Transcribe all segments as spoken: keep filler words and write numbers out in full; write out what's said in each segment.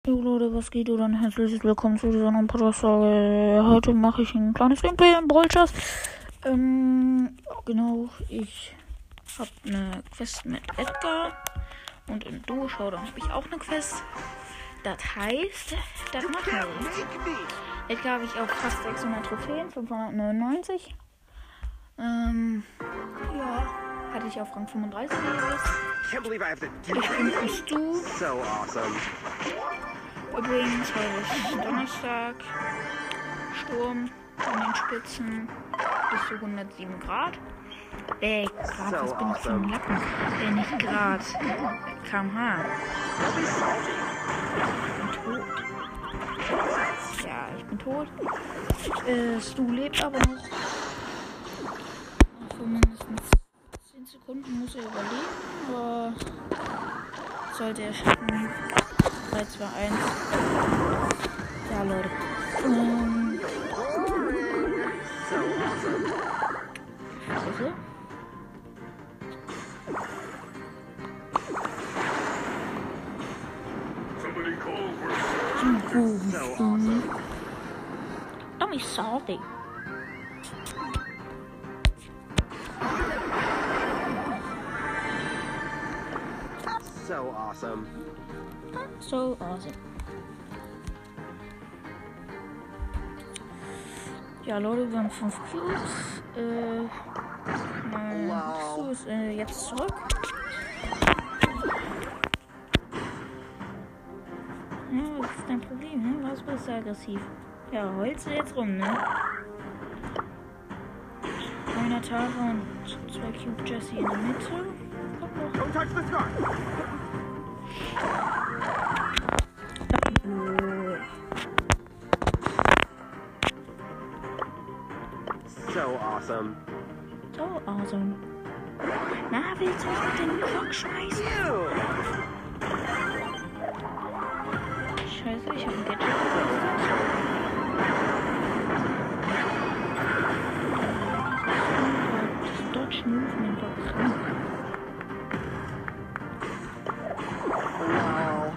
Jo Leute, was geht oder herzlich willkommen zu dieser neuen Podcast-Folge. Heute mache ich ein kleines Gameplay in Brawl Stars. Ähm, genau, ich habe eine Quest mit Edgar und in Duo Showdown habe ich auch eine Quest. Das heißt, das machen wir jetzt. Edgar habe ich auch fast sechshundert Trophäen, fünfhundertneunundneunzig. Ähm, ja, hatte ich auf Rang fünfunddreißig gelöst. Ich bin ein Stu. So awesome. Übrigens, heute ist Donnerstag. Sturm an den Spitzen bis zu hundertsieben Grad. Äh, Grad, So was bin ich für ein awesome. Lappen? Äh, nicht Grad. kmh. Ich bin tot. Ja, ich bin tot. Äh, Stu lebt aber noch. Noch für mindestens zehn Sekunden muss er überleben, aber sollte er schaffen. drei, zwei, eins. Ja, Leute. Ähm. So awesome. Scheiße. So awesome. Don't be salty. So awesome. So awesome. Ja, Leute, wir haben fünf Cubes. Äh, mein Wow. Stu ist äh, jetzt zurück. Ja, was ist dein Problem, ne? Was bist du aggressiv? Ja, heulst du jetzt rum, ne? Einer Tara und zwei Cube Jesse in der Mitte. Kommt noch. Don't touch the scar. So awesome. So awesome. Na, willst du mich mit dem Block schmeißen? Ew. Scheiße, ich hab ein Gadget gekostet. Das Dodge Movement war krank. Wow.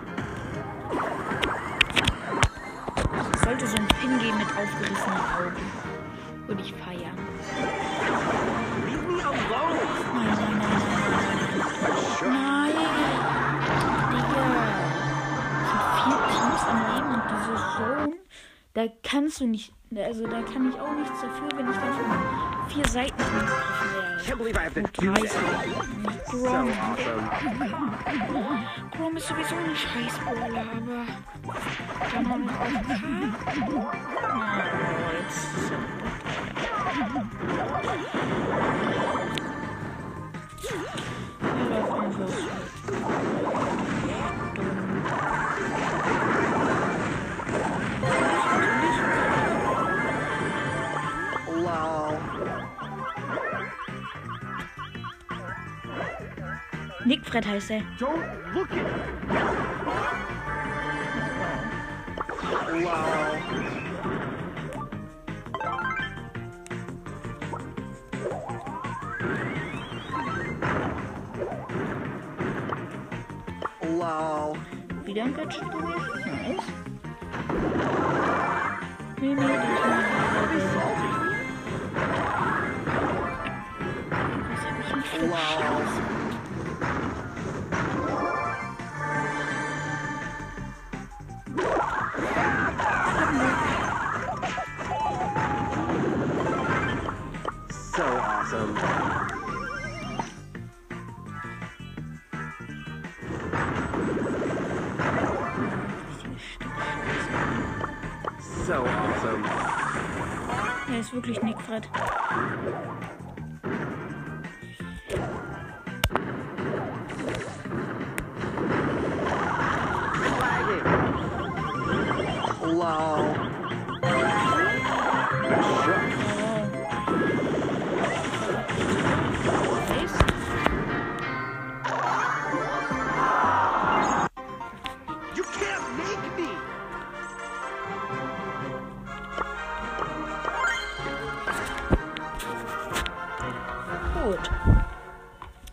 Es sollte so ein Pin geben mit aufgerissenen Augen. Würde ich feiern. Leave me alone. Nein, nein, nein, Sure. nein, nein. Digga. Es sind vier Teams am Leben und diese Zone, da kannst du nicht, also da kann ich auch nichts dafür, wenn ich dann von vier Seiten angegriffen werde. Can't believe I have to Und do drei that. Seiten. So Grom. awesome. Grom ist sowieso ein Scheiß-Brawler, aber dann haben wir auch Oh, jetzt ist er Er läuft einfach so. Lol. Nickfred heißt er. Don't look at me. Lol. Lol. Wieder ein Gadget gewesen. Nice. Nee, nee, das ist Was hab ich denn für Lol. Scheiße? So awesome. So awesome. Er ist wirklich Nickfred. Lol. Sure. Nice. You can't make me. Gut.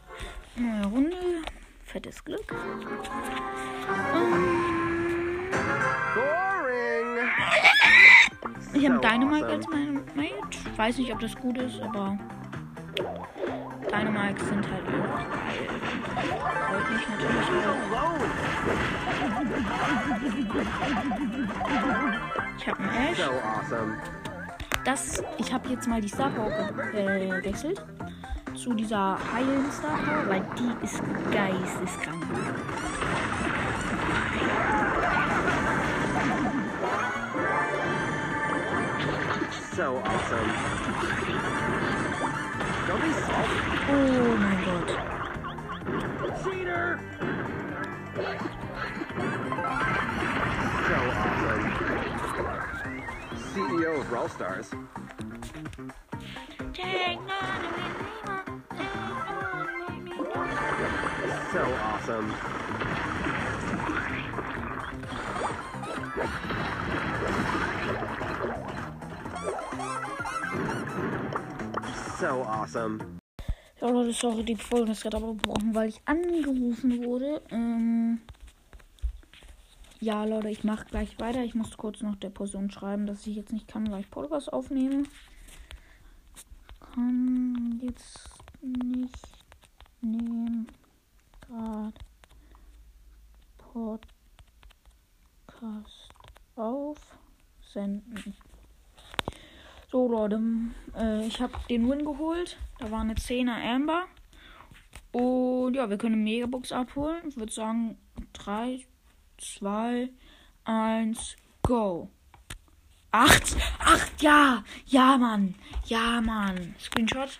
Neue Runde. Fettes Glück. Ähm, Ich habe So Dynamite awesome. als mein Mate. Weiß nicht, ob das gut ist, aber Dynamites sind halt einfach geil. Freut mich natürlich auch. Alone. Ich habe einen Ash. So awesome. Das, ich habe jetzt mal die Star Power ge äh, gewechselt zu dieser heilen Star Power, weil die ist geisteskrank. So awesome. Don't be salty. Oh mein Gott. Cheater. So awesome. C E O of Brawl Stars. So awesome. So awesome. Ja Leute, sorry, die Folge ist gerade abgebrochen, weil ich angerufen wurde. Ähm ja Leute, ich mache gleich weiter. Ich muss kurz noch der Person schreiben, dass ich jetzt nicht kann, weil ich Podcast aufnehme. Kann jetzt nicht nehmen. Gerade Podcast aufsenden. So Leute, äh, ich habe den Win geholt. Da war eine zehner Amber. Und ja, wir können eine Megabox abholen. Ich würde sagen drei, zwei, eins, go. acht, acht, ja, ja Mann, ja Mann. Screenshot.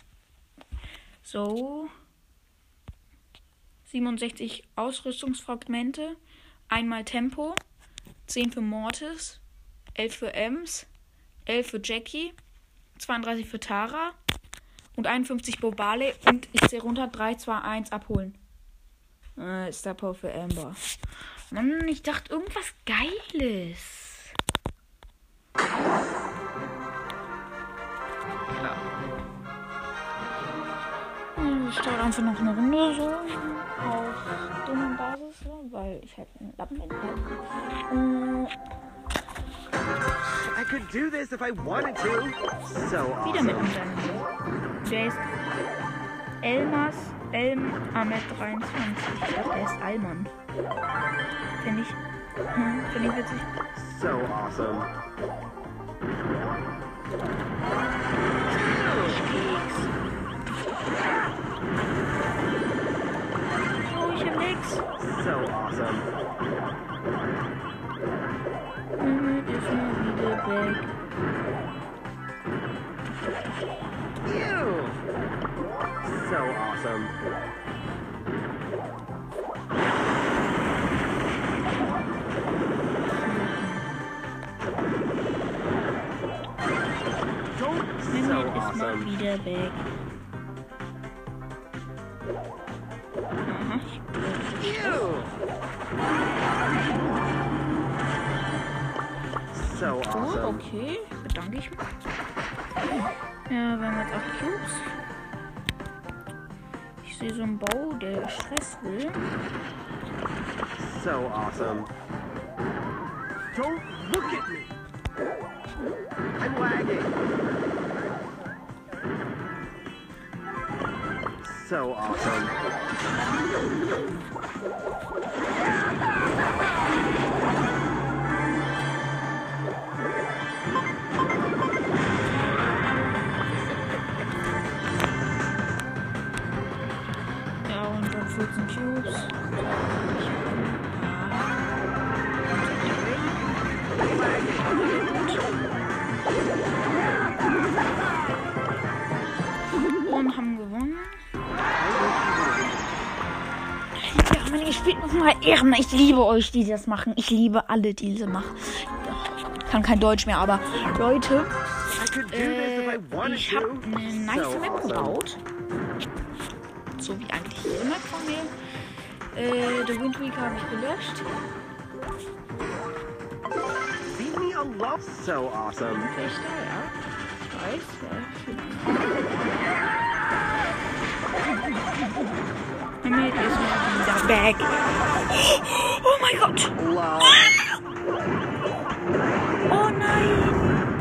So. siebenundsechzig Ausrüstungsfragmente. Einmal Tempo. zehn für Mortis. elf für Ems. elf für Jackie. zweiunddreißig für Tara. Und einundfünfzig Bobale. Und ich zähle runter. drei, zwei, eins abholen. Äh, Star Power für Amber. Mann, ich dachte irgendwas Geiles. Ja. Ich starte einfach noch eine Runde so. Auf dummer Basis. So, weil ich halt einen Lappen bin. Äh, I could do this if I wanted to. So Wieder mit awesome. einem Dynamo. Der ist Elmas Elm Ahmed dreiundzwanzig. Ich glaube, der ist Alman. Finde ich. Hm, Finde ich witzig. So awesome. Oh, ich hab nix. So awesome. Mehmet ist mal wieder weg. Ew. So awesome. Don't. So Mehmet ist mal awesome. wieder weg. Aha, ich Ew. So Oh, awesome. okay. Bedanke ich mich. Ja, wir haben jetzt auch Cubes. Ich sehe so einen Bau, der Stress will. So awesome. Don't look at me. I'm lagging. So awesome. Ja, und dann vierzehn Cubes. Und haben gewonnen. Ja, Mann, ich spiele nochmal Ehren. Ich liebe euch, die das machen. Ich liebe alle, die das machen. Ich kann kein Deutsch mehr, aber Leute, I could do this if äh, I wanted ich habe to. eine nice So Map awesome. gebaut. So wie eigentlich jede Map von mir. Äh, The Wind Week habe ich gelöscht. Leave me alone. So awesome. Wächter, ja. Ich weiß, ja. Mehmet ist mal wieder back. Oh mein Gott. Lol. Oh nein.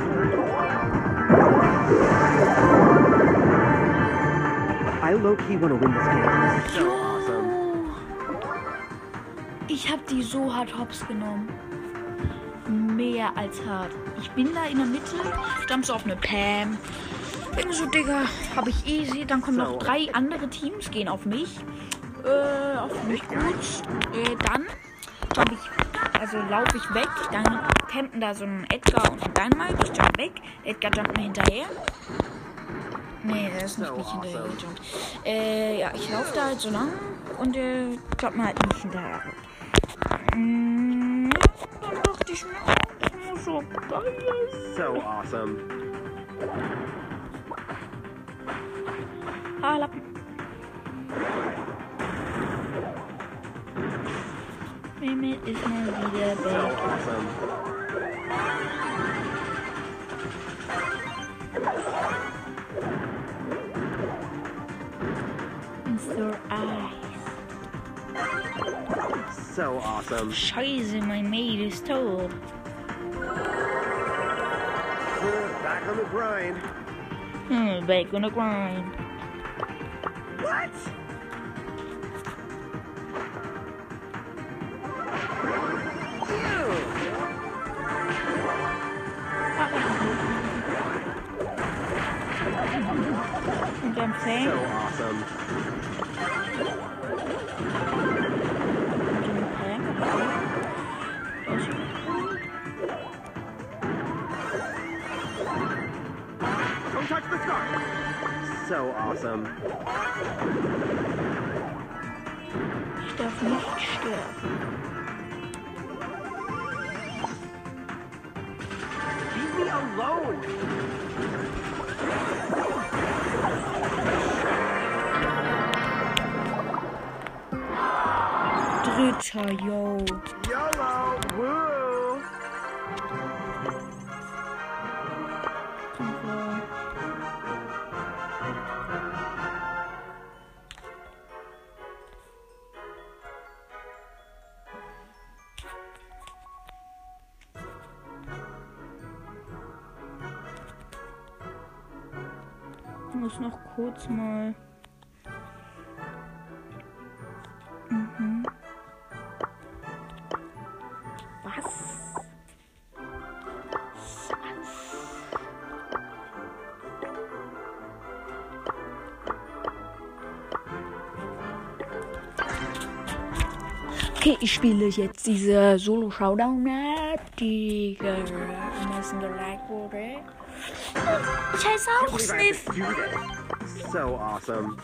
low-key wanna win this game. So awesome. Ich habe die so hart hops genommen. Mehr als hart. Ich bin da in der Mitte, stand so auf eine Pam. Bin so, Digga, habe ich easy. Dann kommen noch drei andere Teams, gehen auf mich. Äh, auf mich gut. Äh, dann jump ich, also laufe ich weg. Dann campen da so ein Edgar und ein Dynamite. Ich jump weg. Edgar jumpt mir hinterher. Nee, der ist nicht, nicht hinterher gejumpt. Äh, ja, ich laufe da halt so lang und der äh, jumpt mir halt nicht hinterher. Mm, dann dachte ich mir, das muss so geil. So awesome. Ah, Lappen. Mehmet ist mal wieder So weg. awesome. Your eyes. So awesome. Scheiße, mein Mate ist tot. Back on the grind. Hmm, back on the grind. What? Und dann Fan. So awesome. Don't touch the scar. So awesome. Ich darf nicht sterben. Leave me alone. Dritter, yo. YOLO. Woo. Ich muss noch kurz mal. Mhm. Was? Okay, ich spiele jetzt diese Solo-Showdown-Map, die am meisten geliked wurde. Ich heiße auch Sniff. So awesome.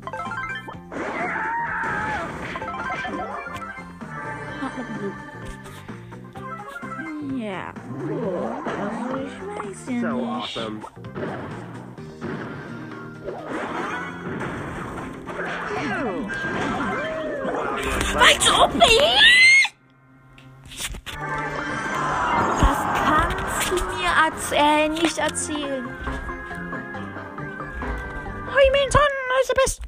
Ja. Also ich weiß ja So nicht. awesome. Als ob ich... Das kannst du mir erz äh, nicht erzählen. Hi, mein Sohn, ist der Beste.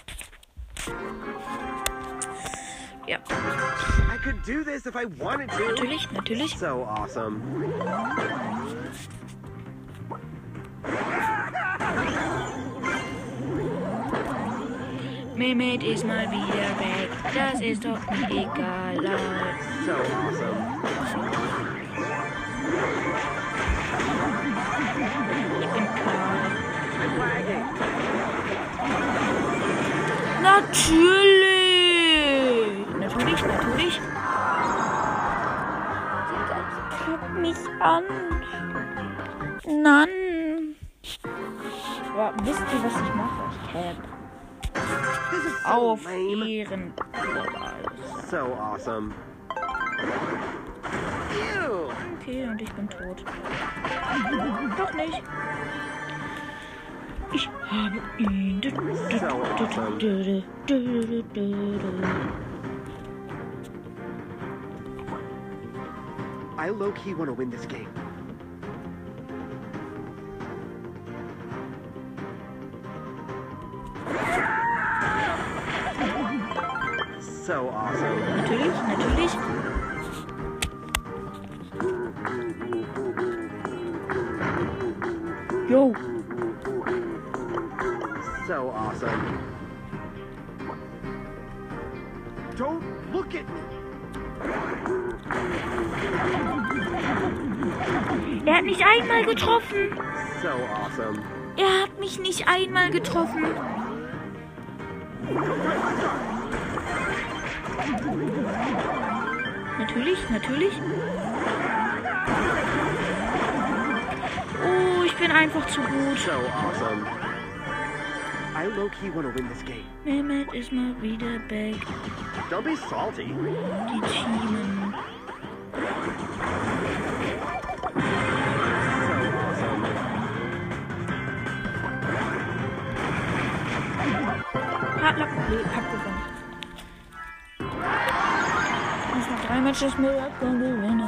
Ja. I could do this if I wanted to. Natürlich, natürlich. So awesome. Mehmet ist mal wieder weg. Das ist doch mir egal. So awesome. Ich bin klar. I'm lagging. Natürlich! Natürlich, natürlich. Guck mich an. Nein. Aber wisst ihr, was ich mache? Ich camp. This is so Auf lame. Ehren. So awesome. Ew. Okay, und ich bin tot. Doch nicht. Ich habe ihn. So awesome. I low-key want to win this game. So awesome. Natürlich, natürlich. Jo. So awesome. Don't look at me. Er hat nicht einmal getroffen. So awesome. Er hat mich nicht einmal getroffen. Natürlich, natürlich. Oh, ich bin einfach zu gut. So awesome. I low-key want to win this game. Mehmet ist mal wieder back. Don't be salty. Die Teamen. So awesome. Hab, hab, nee, hab gewonnen. Muss noch drei Matches mit Redcon gewinnen.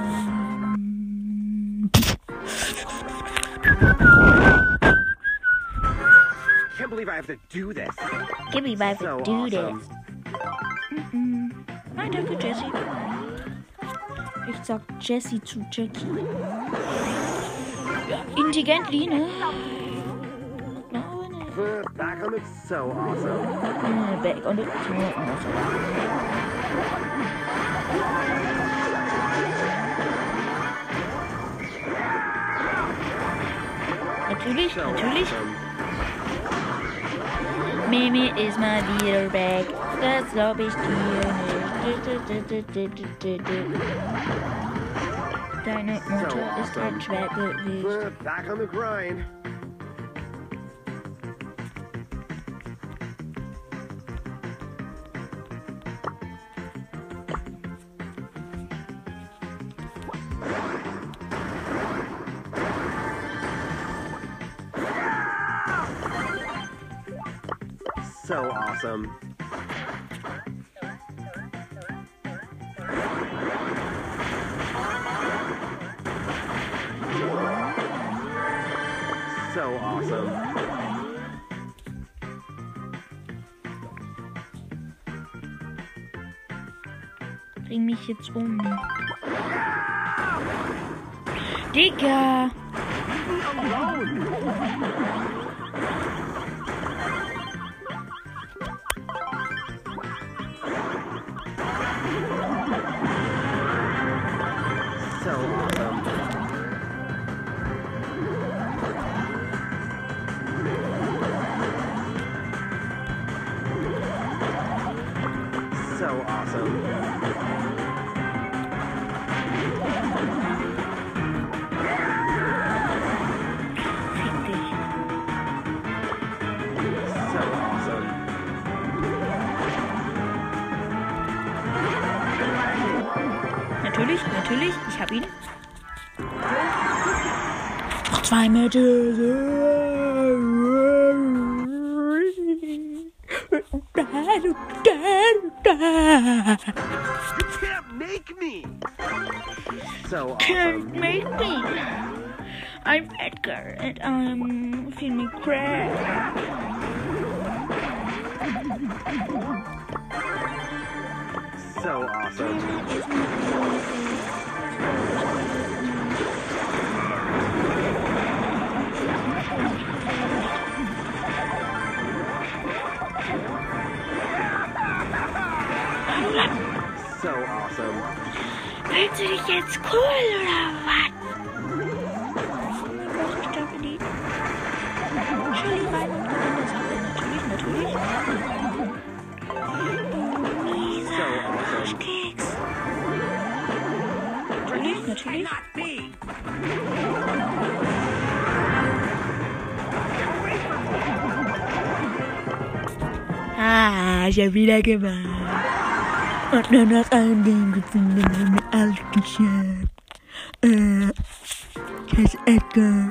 Can't believe I have to do this. Give me my So do awesome. this. Mhm. Nein, danke, Jessie. Ich sag Jessie zu Jackie. Ja, intelligently, ne? Uh, Back on it. So awesome. Äh, Back on the Natürlich, So natürlich. awesome. Mimi ist mal wieder back. Das glaub ich dir nicht. Deine Mutter ist ein Schwergewicht. Uh, Back on the grind. So awesome. So awesome. Bring mich jetzt um. Digga! So awesome. So awesome. Fick dich. So awesome. Natürlich, natürlich. Ich hab ihn. Noch zwei Matches. You can't make me. So Can't awesome. make me. I'm Edgar and I'm feeling crap. So awesome. So awesome. Willst du dich jetzt cool oder was? Ich darf in die Chili rein und gewinne das Spiel. Natürlich, natürlich. So awesome. Arschkeks. Natürlich, natürlich. Ah, ich hab wieder gewonnen. Und nur noch ein Game gefunden und mir alles geschafft. Äh, Chris Edgar.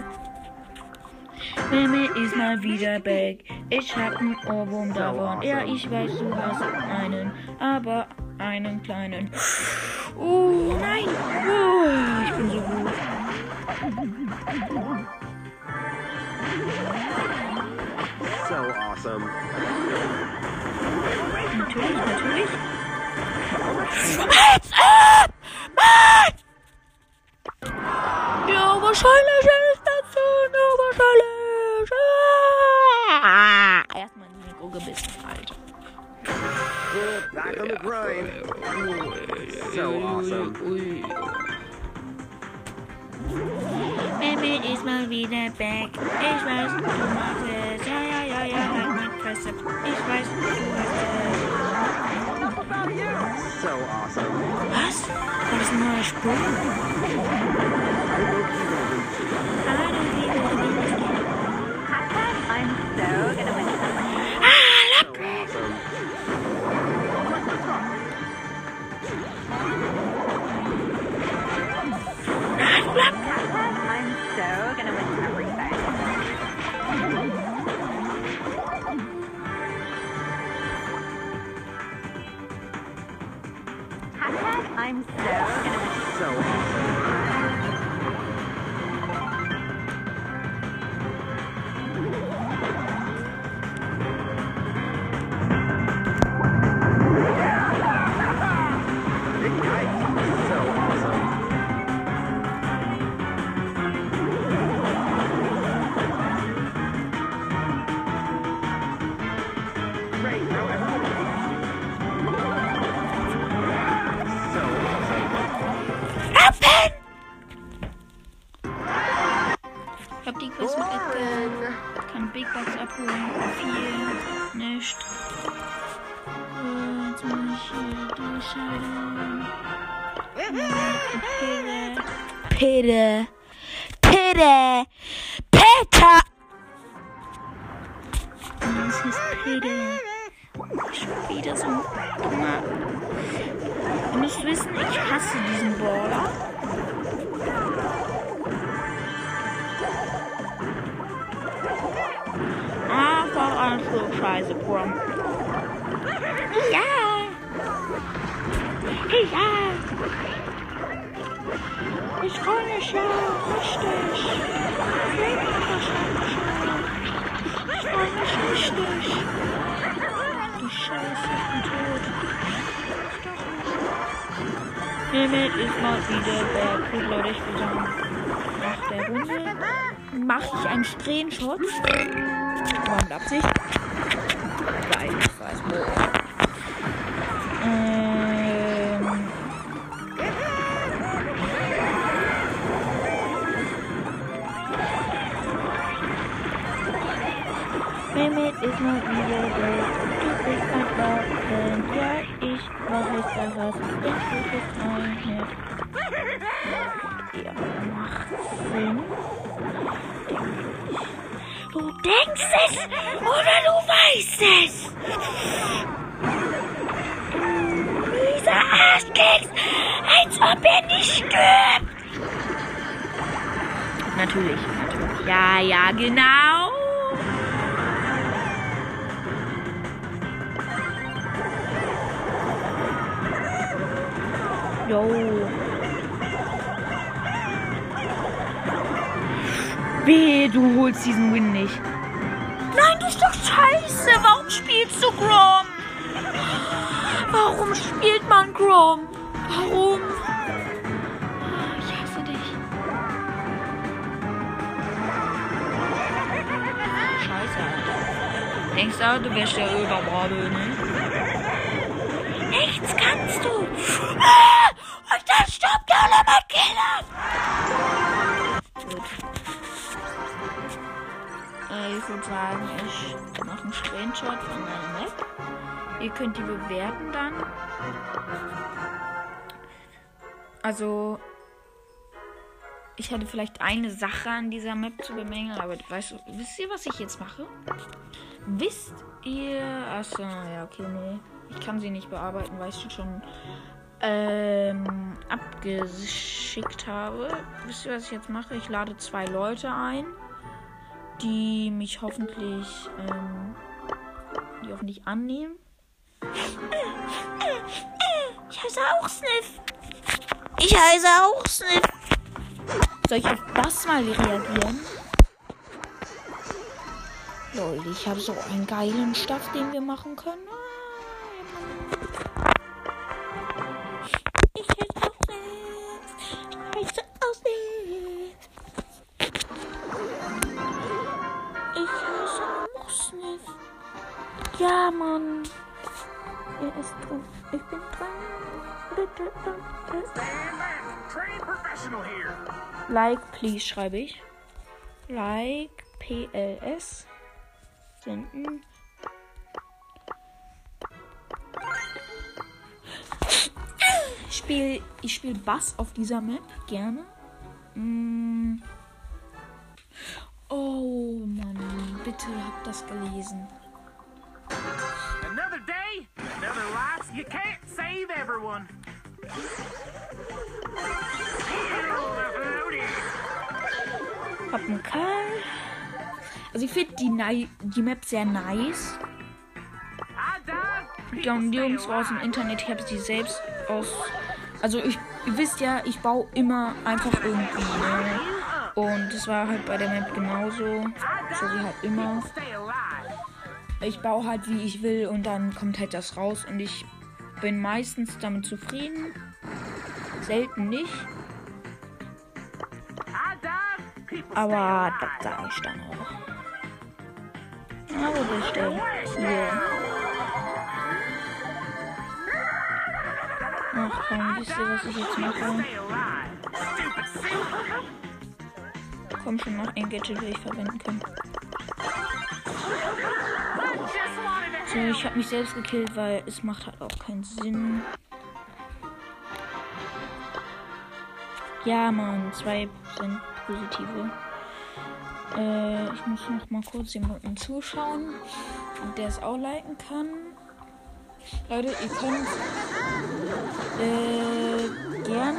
Mimi ist mal wieder back. Ich hab einen Ohrwurm davon. Ja, ich weiß, du hast einen, aber einen kleinen. Oh, nein. Oh, ich bin so gut. So awesome. Natürlich, natürlich. Heads up! Mann! Ja, wahrscheinlich ist das so, ja, wahrscheinlich. Ah! Erstmal ins Mikro gebissen, Alter. Back on the grind. So awesome. Mehmet ist mal wieder back. Ich weiß, du machst es. Ja, ja, ja, ja, halt mein Fresse. Ich weiß, du hast es. So awesome. Was? War das ein neuer Sprung? I'm so gonna win. Ah, look! So awesome. I'm so gonna win everything. Hashtag I'm so gonna win. So awesome. Ich hab die Quest mit Edgar. Kann Big Box abholen. Viel. Nicht. Äh, Jetzt mach ich hier die Scheidung. Pille. Pille. Peter. Das ist Pille. Schon wieder so ein dummer. Ihr müsst wissen, ich hasse diesen Brawler. Einfach ein Stück Scheiße, Brom. Ja! Ja! Ich freue mich ja, richtig. Ich freue mich richtig. Du Scheiße, ich bin tot. Mehmet ist mal wieder der Gut, Leute, ich würde sagen, nach der Runde mache ich einen Screenshot. War mit Absicht. Weil ich weiß wo. Ähm. Mehmet ist mal wieder da. Du bist ein Waffen. Ja, ich weiß da was. Ich suche es nicht. Ja, macht Sinn. Du denkst es oder du weißt es. Dieser Arschkeks, als ob er nicht stirbt. Natürlich, natürlich. Ja, ja, genau. Jo. Weh, du holst diesen Win nicht. Nein, du bist doch scheiße. Warum spielst du Grom? Warum spielt man Grom? Warum? Ich hasse dich. Scheiße, Alter. Denkst du, du wärst der Überbrade, ne? Nichts kannst du. Ah! Und dann stirbt der Lemmer Killer. Gut. Ich würde sagen, ich mache einen Screenshot von meiner Map. Ihr könnt die bewerten dann. Also, ich hätte vielleicht eine Sache an dieser Map zu bemängeln, aber weißt du, wisst ihr, was ich jetzt mache? Wisst ihr, achso, ja, okay, nee, ich kann sie nicht bearbeiten, weil ich sie schon ähm, abgeschickt habe. Wisst ihr, was ich jetzt mache? Ich lade zwei Leute ein, die mich hoffentlich, ähm, die hoffentlich annehmen. Ich heiße auch Sniff. Ich heiße auch Sniff. Soll ich auf das mal reagieren? Leute, ich habe so einen geilen Stuff, den wir machen können. Ich heiße auch Sniff. Ich heiße auch Sniff. Ich heiße auch Sniff. Ja, Mann. Er ist Ich bin dran. Like, please, schreibe ich. Like, P L S. Senden. Ich spiele ich spiel Bass auf dieser Map. Gerne. Mm. Oh, Mann. Bitte habt das gelesen. Another day, another life. You can't save everyone. Hab einen Karl. Also ich finde die, Ni- die Map sehr nice. Die Jungs aus dem Internet, ich habe sie selbst aus. Also ich, ihr wisst ja, ich baue immer einfach irgendwie, ne? Und das war halt bei der Map genauso. So wie halt immer. Ich baue halt wie ich will und dann kommt halt das raus und ich bin meistens damit zufrieden. Selten nicht. Aber das sage ich dann auch. Aber das steht hier. Ach komm, wisst ihr, was ich jetzt mache? Komm schon, noch ein Gadget, das ich verwenden kann. So, ich habe mich selbst gekillt, weil es macht halt auch keinen Sinn. Ja, Mann, zwei Prozent positive. Äh, ich muss noch mal kurz jemanden zuschauen, und der es auch liken kann. Leute, ihr könnt äh, gerne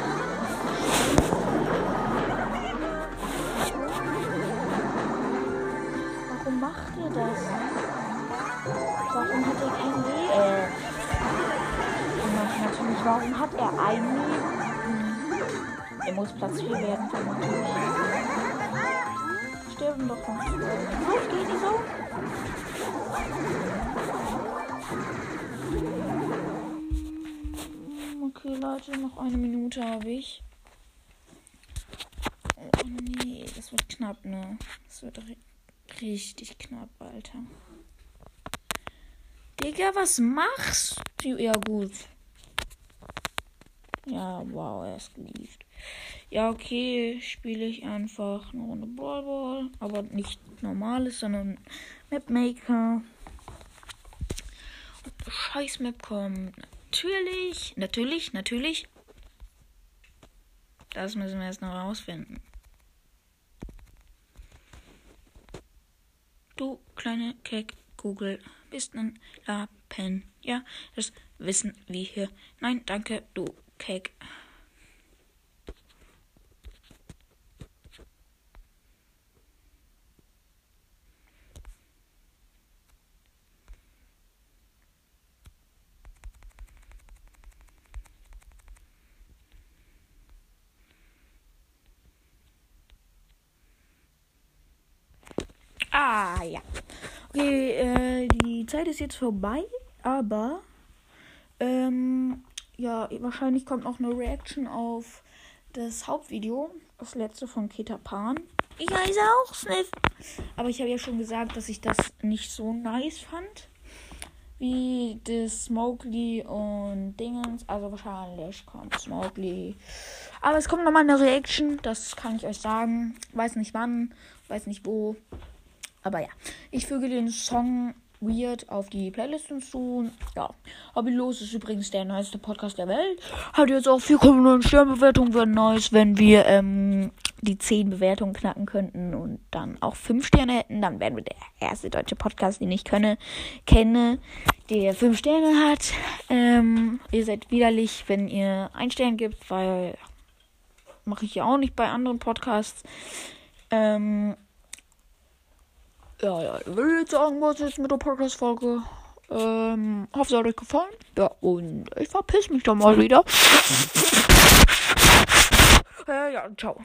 warum macht ihr das? Warum hat er kein Leben? Äh, natürlich, warum hat er ein Leben? Er muss Platz vier werden, vermutlich. Sterben doch noch. Was geht die so? Okay, Leute, noch eine Minute habe ich. Oh nee, das wird knapp, ne? Das wird ri- richtig knapp, Alter. Digga, was machst du? Ja, gut. Ja, wow, er ist geliebt. Ja, okay, spiele ich einfach eine Runde Brawl Ball, aber nicht normales, sondern Mapmaker. Und eine scheiß Map kommt. Natürlich, natürlich, natürlich. Das müssen wir jetzt noch rausfinden. Du kleine Keck-Kugel bist ein Lappen. Ja, das wissen wir hier. Nein, danke, du Keck. Ah, ja. Okay, äh, die Zeit ist jetzt vorbei, aber, ähm, ja, wahrscheinlich kommt noch eine Reaction auf das Hauptvideo, das letzte von Peter Pan. Ich heiße auch Sniff. Aber ich habe ja schon gesagt, dass ich das nicht so nice fand, wie das Smokely und Dingens. Also wahrscheinlich kommt Smokely. Aber es kommt nochmal eine Reaction, das kann ich euch sagen. Weiß nicht wann, weiß nicht wo. Aber ja, ich füge den Song Weird auf die Playlist hinzu. Ja, Hobbylos ist übrigens der neueste Podcast der Welt. Hat jetzt auch vier Komma neun Sternbewertungen. Wäre nice, wenn wir ähm, die zehn Bewertungen knacken könnten und dann auch fünf Sterne hätten. Dann wären wir der erste deutsche Podcast, den ich könne, kenne, der fünf Sterne hat. Ähm, ihr seid widerlich, wenn ihr ein Stern gibt, weil mache ich ja auch nicht bei anderen Podcasts. Ähm, Ja, ja, ich will jetzt sagen, was jetzt mit der Podcast-Folge. Ähm, hoffe, es hat euch gefallen. Ja, und ich verpiss mich dann mal wieder. äh, ja, ciao.